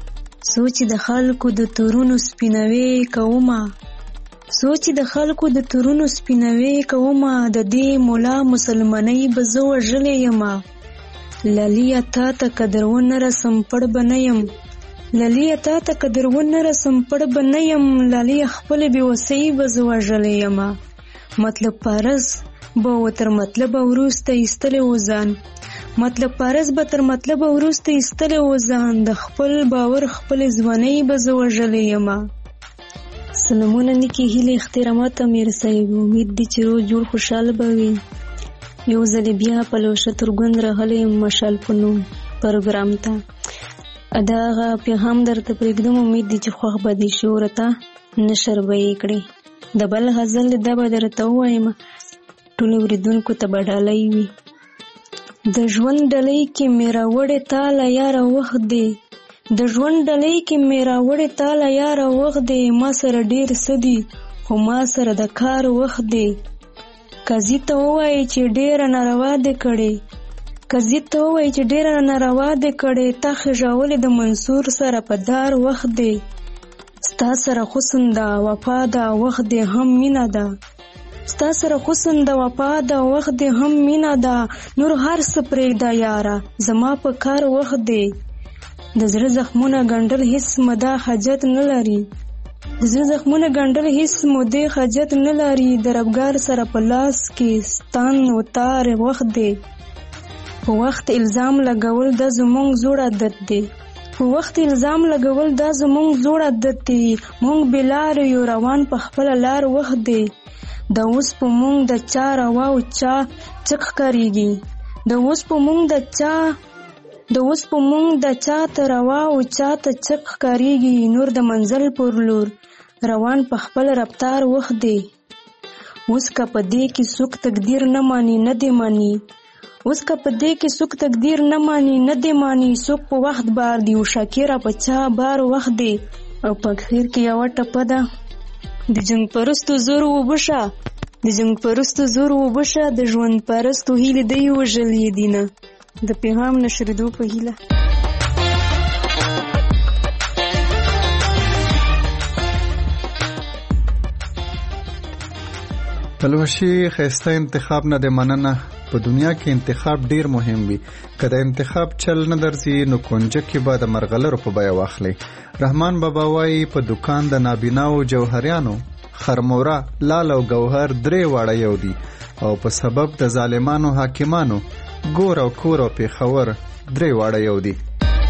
سوچ د خلکو د تورونو سپینوي کومه، سوچ د خلکو د تورونو سپینوي کومه، د دې مولا مسلمانۍ به زه وژلې یمه. لالیا تا ته قدر ونه رسم پړ به نه یم، لالیا تا ته قدر ونه رسم پړ به نه یم، لالیا خپل بې وسۍ به زه وژلې یمه. مطلب پارس به و تر مطلب وروسته ایستلی و ځان، مطلب پارس به تر مطلب وروسته ایستلی و ځان، د خپل باور خپل ځوانۍ به زه وژلې یمه. سلامونه نیکې هیلې احترامات امیر صاحب، امید دی چې روز جوړ خوشحاله به وي. یو ځل بیا په لوشه ترګوند راغلی مشال په نوم پروګرام ته. دا هغه پیغام درته پرېږدم، امید دی چې خوښ به دې شي ورته نشر به یې کړې. د بل غزل دا به درته ووایم، ټولو اورېدونکو ته به ډالۍ وي. د ژوند ډلۍ کې مې راوړې تاله یاره وخت دی، د ژوند ډلۍ کې مې راوړې تاله یاره وخت دی، ما سره ډېر څه دي خو ما سره د کار وخت دی. قاضي ته ووایي چې ډېره ناروا دې کړې، قاضي ته ووایي چې ډېره ناروا دې کړې، تا خېژولې د منصور سره په دار وخت دی. ستا سره حسن ده وفا ده وخت دی هم مینه ده، ستا سره حسن د وفا د وخت دی هم مینه ده، نور هر څه پرېږده یاره زما په کار وخت دی. د زړه زخمونه ګنډل هیڅ مده حاجت نه لري، د زړه زخمونه ګنډل هیڅ مده حاجت نه لري، د ربګار سره په لاس کې ستان وتار وخت دی. په وخت الزام لګول د زمونږ زوړ عادت دی، په وخت الزام لګول د زمونږ زوړ عادت دی، مونږ بلار یو روان په خپل لار وخت دی. د اوس په مونږ د چا روا او چا چک کریږي، د اوس په مونږ د چا د اوس په مونږ د چا ته روا او چا ته چک کریږي، نور د منزل پر لور روان په خپل رفتار وخت دی. اوس که په دې کې څوک تقدیر نه مانی نه دی مانی، اوس که په دې کې څوک تقدیر نه مانی نه دی مانی، څوک په وخت بار دی او شاکره په چا بار وخت دی. او په اخر کې یوه ټپه ده، د جنگ پرستو زور وبشه، د جنگ پرستو زور وبشه، د ژوند پرستو هیلې دی وژلې دینه. د پیغام نشریدو په هیله. پلوشي ښایسته انتخاب نه دی مننه. په دنیا کې انتخاب ډیر مهم وي، که د انتخاب چل نه درځي نو کونجه کې به د مرغلرو په بیه واخلي. رحمان بابا وایي په دکان د نابیناو جوهریانو خرموره لال او گوهر درې واړه یو دي، او په سبب د ظالمانو حاکمانو ګور او کور او پیښور درې واړه یو دي.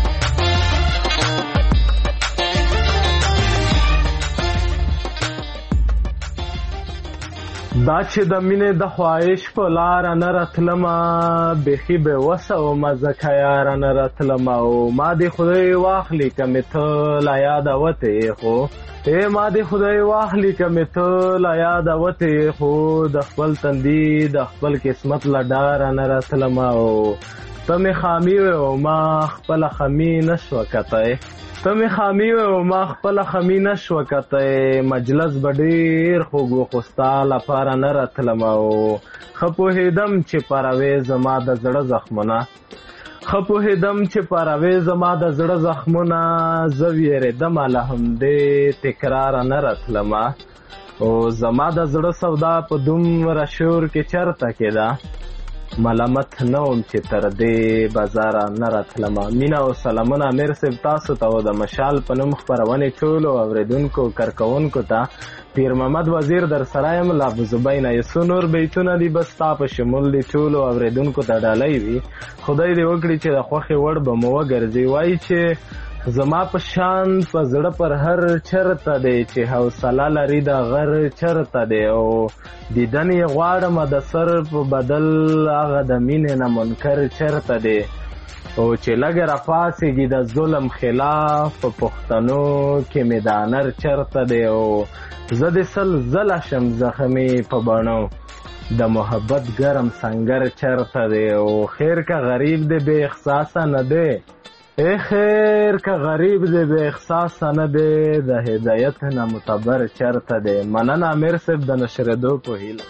دا چې د مینې د خواهش په لاره نه راتلمه، بیخي بې وسه ومه ځکه یاره نه راتلمه، او ما دې خدای واخلي که مې ته له یاده وتې خو، ای ما دې خدای واخلي که مې ته له یاده وتې خو، د خپل تندي د خپل قسمت له ډاره نه راتلمه، او ته مې خامي وې او ما خپله خمي نه شوه کتی، ته مې خامي وې او ما خپله خمي نه شوه کتی، مجلس به ډېر خوږ و خو ستا لپاره نه راتلم، او ښه پوهېدم چې پروې زما د زړه زخمونه، ښه پوهېدم چې پروې زما د زړه زخمونه، زه ویرېدمه له همدې تکراره نه راتلمه، او زما د زړه سودا په دومره شور کې چرته کېده، ملامت نه وم چې تر دې بازاره نه راتلمه. مینه او سلامونه امیر صاحب تاسو ته او د مشال په نوم خپرونې ټولو اورېدونکو کارکوونکو ته. پیر محمد وزیر در سره یم له ابوزبینه. یو څو نور بیتونه دي بس ستا په شمول دي ټولو اورېدونکو ته ډالۍ وي. خدای دې وکړي چې د خوښې وړ به مو وګرځي. وایي چې زما په شان په زړه پر هر چرته دی چې حوصله لري د غر چرته دی، او دیدن یې غواړم د سر په بدل هغه د مینې نه منکر چرته دی، او چې لږ راپاسېږي د ظلم خلاف په پښتنو کې مې د انر چرته دی، او زه د سل زله شم زخمې په بڼو د محبت ګرم سنگر چرته دی، او خیر که غریب دی بې احساسه نه دی، ای خیر که غریب دی بے احساسه نه دی، د هدایت نه متبر چرته دی. مننه امیر صاحب د نشرېدو په هیله.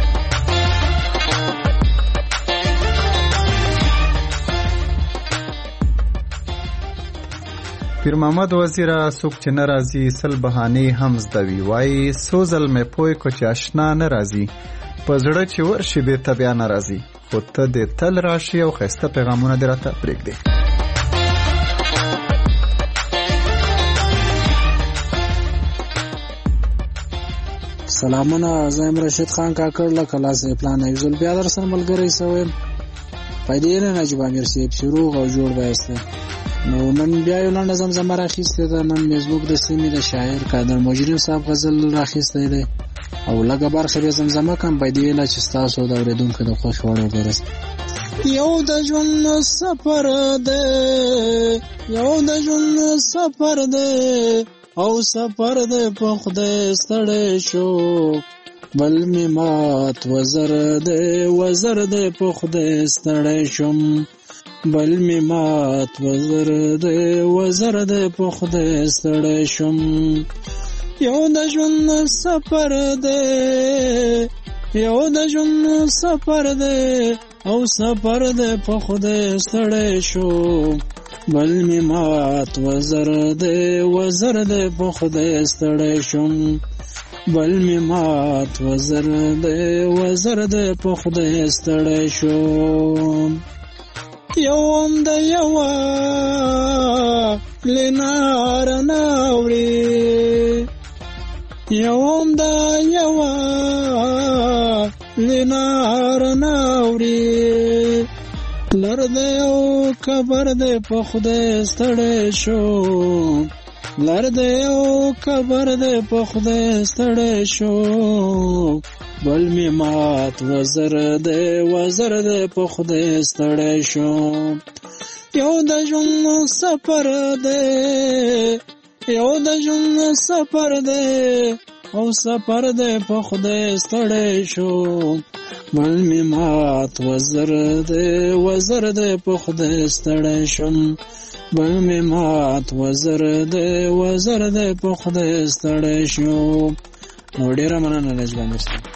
پیر محمد وزیره څوک چې نه راځي سل بهانې هم زده وي. وایي څو ځل مې پوی کو چې اشنا نه راځي، په زړه چې ورشي بېرته بیا نه راځي، خو ته دې تل راشي او ښایسته پیغامونه دې راته پرېږدې. سلامونه، زه یم رشید خان کاکړ له کلاسې پلان یوزل بیا در سره ملګری سویم. پیدې نه نجیب امیر صاحب چې روغ او جوړ بایسته نو نن بیا یو لنډه زمزمه راخیستې ده. نن مې زموږ د سیمې د شاعر قادر مجرم صاحب غزل راخیستی دی او لږه برخه بیا زمزمه کم پیدې له چې ستاسو د اورېدونکو د خوښې وړ ورسي. یو د ژوند سفر دی، یو د ژوند سفر دی او سفر دی په خدای ستړی شو، بل می مات وزر دی وزر دی په خدای ستړی شم، بل می مات وزر دی وزر دی په خدای ستړی شم. یو د ژوند سفر دی، یو د ژوند سفر دی او سفر دی په خدای ستړی شو، بل می مات وزر دی وزر دی په خدای ستړی شم، بل می مات وزر دی وزر دی په خدای ستړی شو. یوم د یوا لنار ناوری، یوم د یوا لنار ناوری، لر دی او کبر دی په خدای ستړی شو، لر دی او کبر دی په خدای ستړی شو، بل می مات وزر دی وزر دی په خدای ستړی شو. یو د ژوند سفر دی، یو د ژوند سفر دی او سفر دی په خدای ستړی شو، بل می مات وزر دی وزر دی په خدای ستړی شم، بل می مات وزر دی وزر دی په خدای ستړی شو. نو ډیره مننه نجیب امیر صاحب.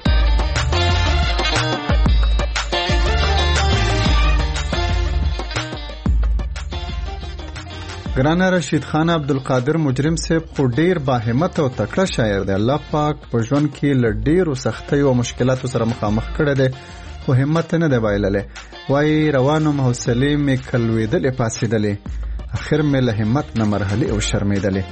ګرانه رشید خان عبدالقادر مجرم صاحب خو ډیر باهمت او تکړه شاعر دی. الله پاک په ژوند کې له ډیرو سختیو او مشکلاتو سره مخامخ کړی دی خو همت نه دی بایللی. وایي روانم حوصلې مې کلوېدلې پاسېدلې، اخر مې له همت نه مرحلې او شرمېدلې.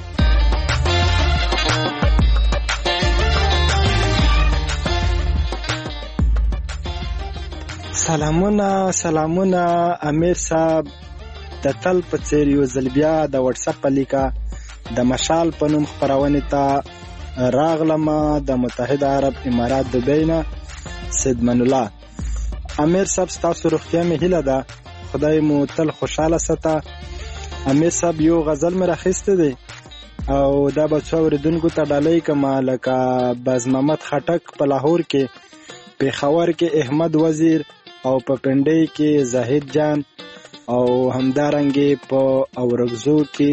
سلامونه سلامونه امیر صاحب، د تل په څیر یو ځل بیا د واتساپ په لیکه د مشال په نوم خپرونې ته راغلم د متحده عرب امارات دبی نه. سید من الله امیر صاحب، ستاسو روغتیا مې هیله ده، خدای مو تل خوشحاله ساته. امیر صاحب یو غزل مې راخیستی دی او دا به څو اورېدونکو ته ډالۍ کړم، لکه باز محمد خټک په لاهور کې، پېښور کې احمد وزیر او په پنډۍ کې زاهد جان او همدارنګې په اورګزو کې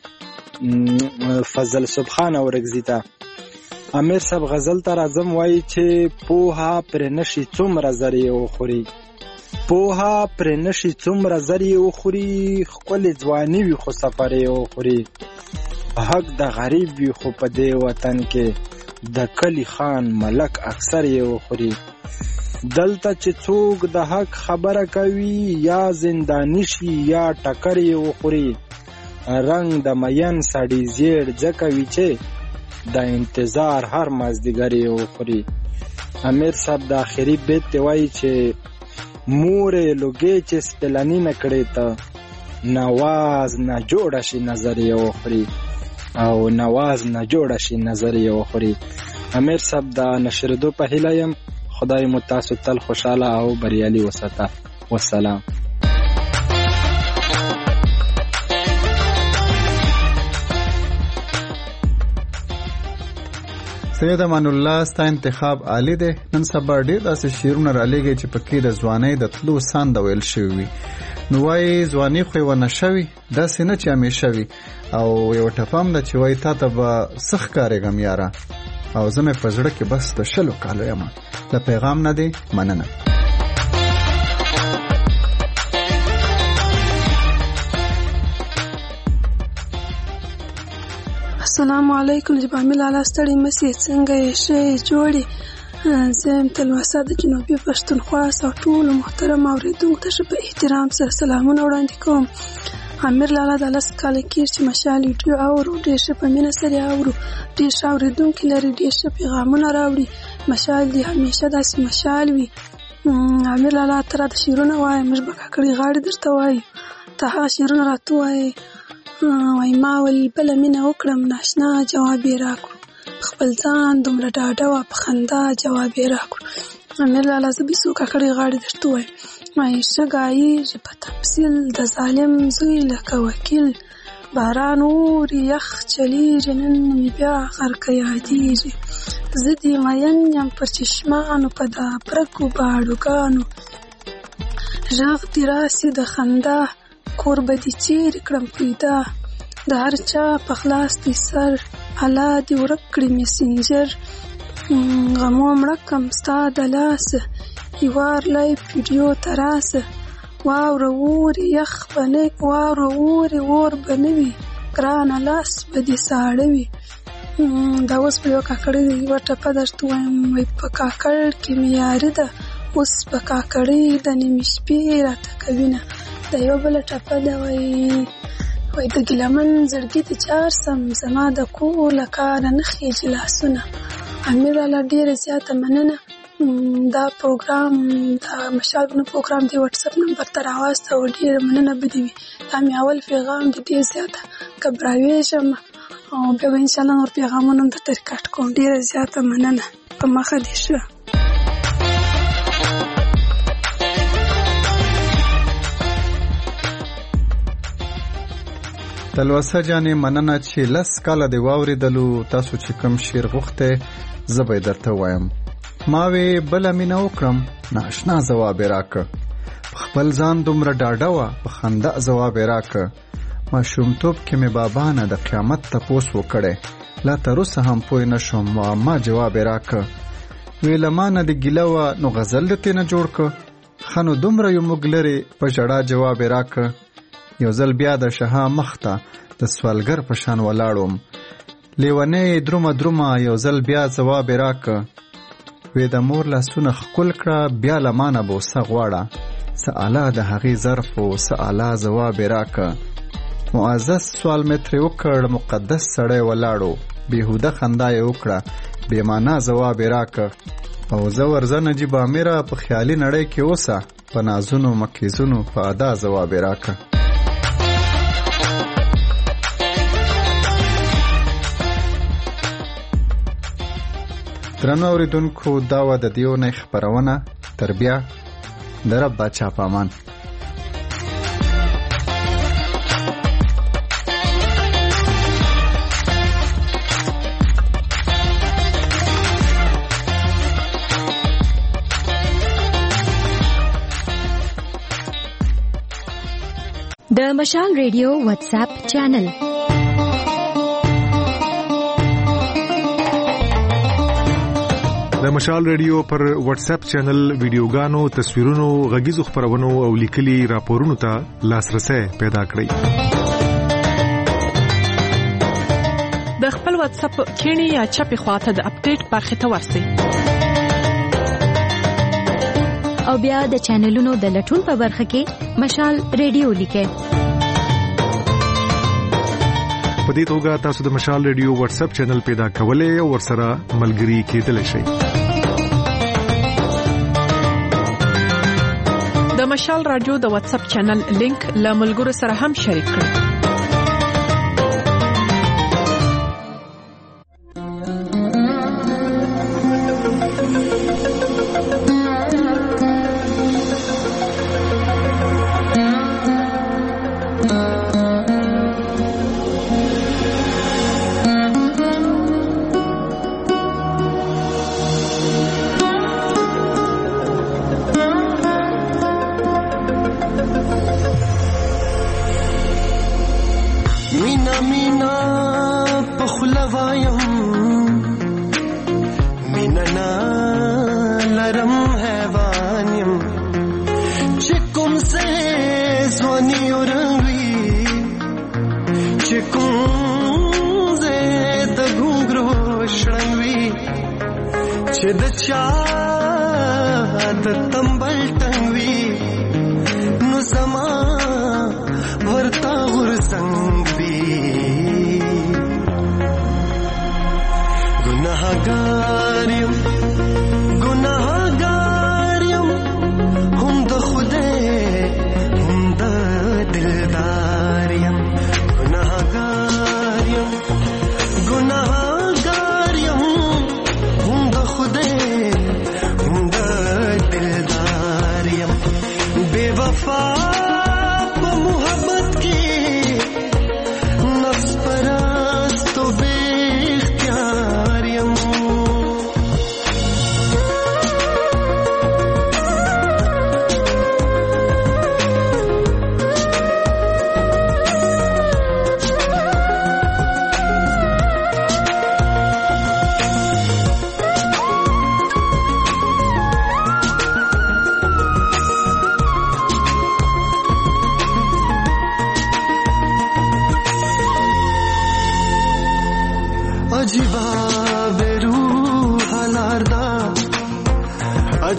فضل سبحان اورګزي ته. امیر صاحب غزل ته راځم، وایي چې پوها پر نشي څومره زر یې وخوري، پوها پر نشي څومره زر یې وخوري، ښکلې ځواني وي خو سفر یې وخوري، حق د غریب وي خو په دې وطن کې د کلی خان ملک اکثر یې وخوري. دلته چې څوک د حق خبره کوي یا زندانی شي یا ټکر یې وخوري، رنگ د مین سړي زیړ ځکه وي چې د انتظار هر مازدیګر یې وخوري. امیر صاحب د آخري بیت دی وایي چې مورې لوګې چې سپلنی نه کړې ته نواز نه جوړه شي نظر یې وخوري، او نواز نه جوړه شي نظر یې وخوري. امیر صاحب د نشریدو په هیله یم، خدای مو تاسو تل خوشاله او بریالي وساته. والسلام. سید امان الله، ستا انتخاب عالی دی. نن سبا ډېر داسې شعرونه رالیږي چې پکې د ځوانۍ د تلو ساند ویل شوي وي. نو وایي ځواني خو یوه نشه وي، داسې نه چې همیشه وي، او یوه ټپه هم ده چې وایي تا ته به څه ښکارېږم یاره، او زه مې په زړه کې بس د شلو کالو یم. د پیغام نه دی مننه. السلام علیکم جبامي لالا، ستړي مسي، څنګه یې ښه جوړې؟ زه یم تلوسه د جنوبي پښتونخوا او ټولو محترم اورېدونکو ته ښه په احترام سره سلامونه وړاندې کوم. امیر لالا د لس کاله کېږي چې مشال ویډیو اورو، ډېر ښه په مینه سره اورو، ډېر ښه اورېدونکي لري، ډېر ښه پیغامونه راوړي. مشال دې همیشه داسې مشال وي. امیر لالا ته راته شعرونه وایه، موږ به کاکړۍ غاړې درته وایو. راته هغه شعرونه راته ووایي وایي ما ویل بله مینه وکړم ناشنا جواب یې راکړو خپل ځان دومره ډاډه وه په خندا جواب یې راکړو امیر لالا زه بیسو کاکړې غاړې درته ووایم وایي ښه ګایېږي په تفصیل د ظالم زوی لکه وکیل باران اوري یخ چلیږي نن مې بیا غرقه یادېږي زه دې مین یم پر چشمانو په دا برګو باړوګانو غږ دې راسي د خندا کور به دې چیرې کړم پیدا د هر چا په خلاص دې سر الله دې ورک کړي مسنجر غمو مړه کم ستا د لاسه یوار لایف ویډیو ته راسه واوره اوري یخ به نه واوره اوري اور به نه وي ګرانه لاس به دې ساړه وي دا اوس په یو کاکړۍ یوه ټپه درته وایم وایي په کاکړ کې مې یاري ده اوس په کاکړۍ د نیمې شپې راته کوینه دا یو بله ټپه ده وایي وایي د ګیلمن زړګي دې چار سم زما د کور له کاره نه خیږي لاسونه امیر لالا ډېره زیاته مننه دا پروګرام دا مشال بنو پروګرام دی واتساپ نمبر ته راواستو او ډېره مننه به دې وي دا مې اول پیغام دی ډېر زیاته ګبراویږم او بیا به انشاءالله نور پیغامونه هم درته ریکارډ کوم ډېره زیاته مننه په مخه دې ښه تلوسه جانې مننه چې لس کاله دې واورېدلو تاسو چې کوم شعر غوښتی زه به یې درته وایم ما وې بله مینه وکړم ناشنا ځواب یې راکړه په خپل ځان دومره ډاډه وه په خندا ځواب یې راکړه ماشومتوب کې مې بابا نه د قیامت تپوس وکړی لا تر اوسه هم پوه نه شوم معما جواب یې راکړه وې له ما نه دې ګیله وه نو غزل دې ترې نه جوړ کړه ښه نو دومره یو موږ لرې په ژړا جواب یې راکړه یو ځل بیا د شها مخ ته د سوالګر په شان ولاړم لیونی درومه درومه یو ځل بیا ځواب یې راکړه وې د مور لاسونه ښکل کړه بیا له ما نه بوسه غواړه څه اعلی د هغې ظرف و څه اعلی ځواب یې راکړه معزز سوال مې ترې وکړ مقدس سړی ولاړو بېهوده خندا یې وکړه بې معنا ځواب یې راکړه او زه ورځه نجیب امیره په خیالي نړۍ کې اوسه په نازونو مکیزونو په ادا ځواب یې راکړه درنو اوریدونکو دا وه د دې اونۍ خپرونه تر بیا د رب باچا په امان د مشال ریډیو واتساپ چینل د مشال ریډیو پر واتس اپ چینل ویډیوګانو تصویرونو غږیزو خبرونو او لیکلي راپورونو ته لاسرسي پیدا کړئ د خپل واتس اپ کینی یا چپی خواته د اپډیټ برخه ته ورسئ او بیا د چینلونو د لټون په برخه کې مشال ریډیو لیکئ په دې توګه تاسو د مشال ریډیو واتس اپ چینل پیدا کولای او ورسره ملګري کېدلی شئ د مشال رادیو د واتس اپ چینل لینک له ملګرو سره هم شریک کړئ दिलदार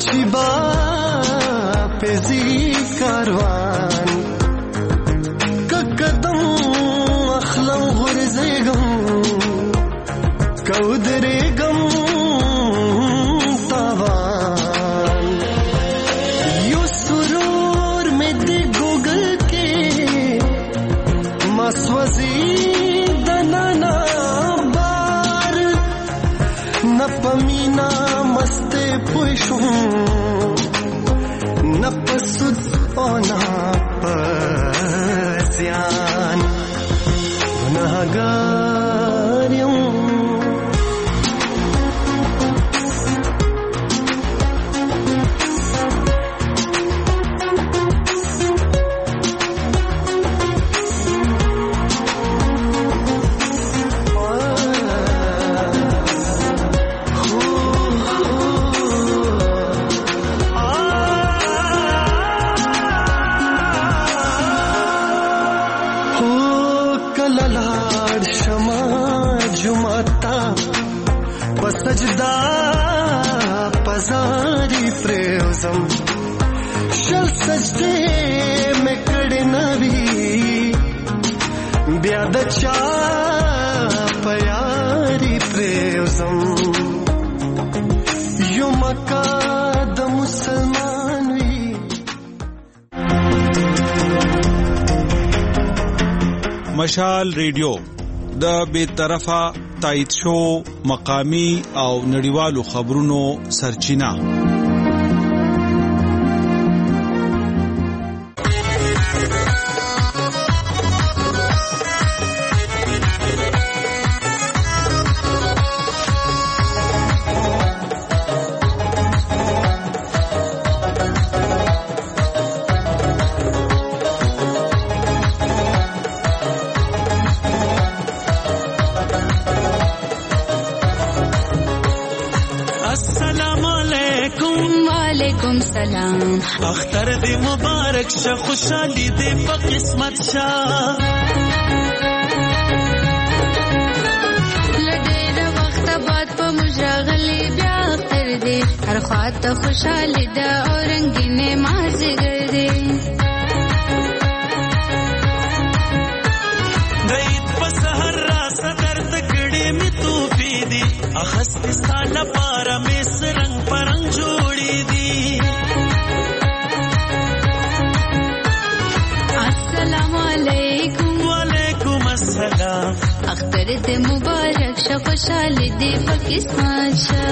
چې با پزی کاروان که قدم اخلم غرزیگم که ادریگم تاوان یو سرور میں دی گوگل کے مسوزی دنانا بار نپمینا مستے پوشم نپسود اونا پسیان گناہگاریم سجدا پزاری پریوزم شل سجدے میں کڑی نبی بیاد چا پیاری پریوزم یو مکہ د مسلمان وی. مشال ریډیو د بے طرفه تایید شو مقامی او نړیوالو خبرونو سرچینه. اختر دی مبارک شه خوشحالی دی په قسمت شه لډېر وخت بعد په مجاغلی بیا اختر دی هر خواته خوشحالی ده او رنگینه مازیګر دی د عید په سحر را صدر تکړې می توفی دی اخستستان لپاره می سرنګ پرنګ جوړې دی. السلام علیکم وعلیکم السلام اختر دې مبارک شه خوشحالی دې پاکستان شه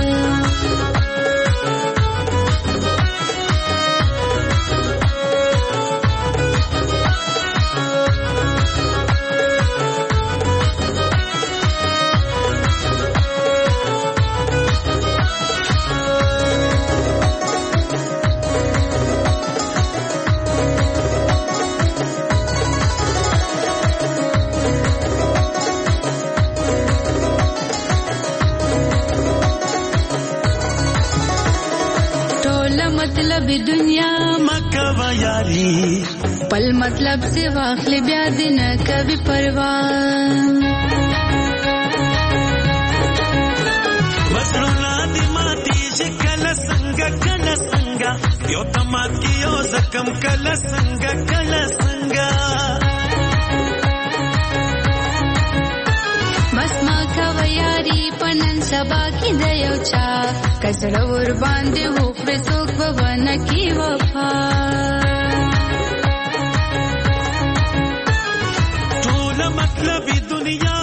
مطلب دنیا مکہ و یاری پل مطلب سے واخل بیا دن کبھی پروان مسرونا دی ماتی جی کل سنگا کل سنگا یو تمات کی یو زکم کل سنگا کل سنگا بس ما کا ویاری پنن سبا کی دیو چا کسڑ ور باندې هو پر څوک بنا کی وفا ټول مطلب دنیا